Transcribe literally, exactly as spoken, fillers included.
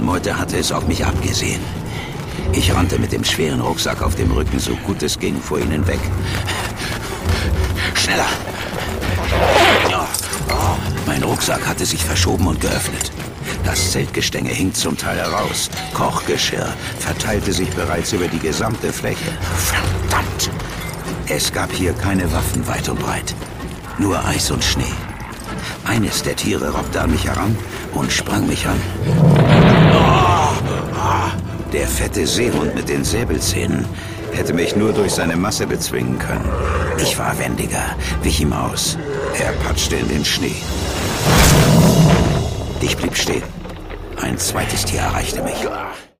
Meute hatte es auf mich abgesehen. Ich rannte mit dem schweren Rucksack auf dem Rücken, so gut es ging, vor ihnen weg. Schneller! Mein Rucksack hatte sich verschoben und geöffnet. Das Zeltgestänge hing zum Teil heraus. Kochgeschirr verteilte sich bereits über die gesamte Fläche. Verdammt! Es gab hier keine Waffen weit und breit. Nur Eis und Schnee. Eines der Tiere robbte an mich heran und sprang mich an. Der fette Seehund mit den Säbelzähnen hätte mich nur durch seine Masse bezwingen können. Ich war wendiger, wich ihm aus. Er patschte in den Schnee. Ich blieb stehen. Ein zweites Tier erreichte mich.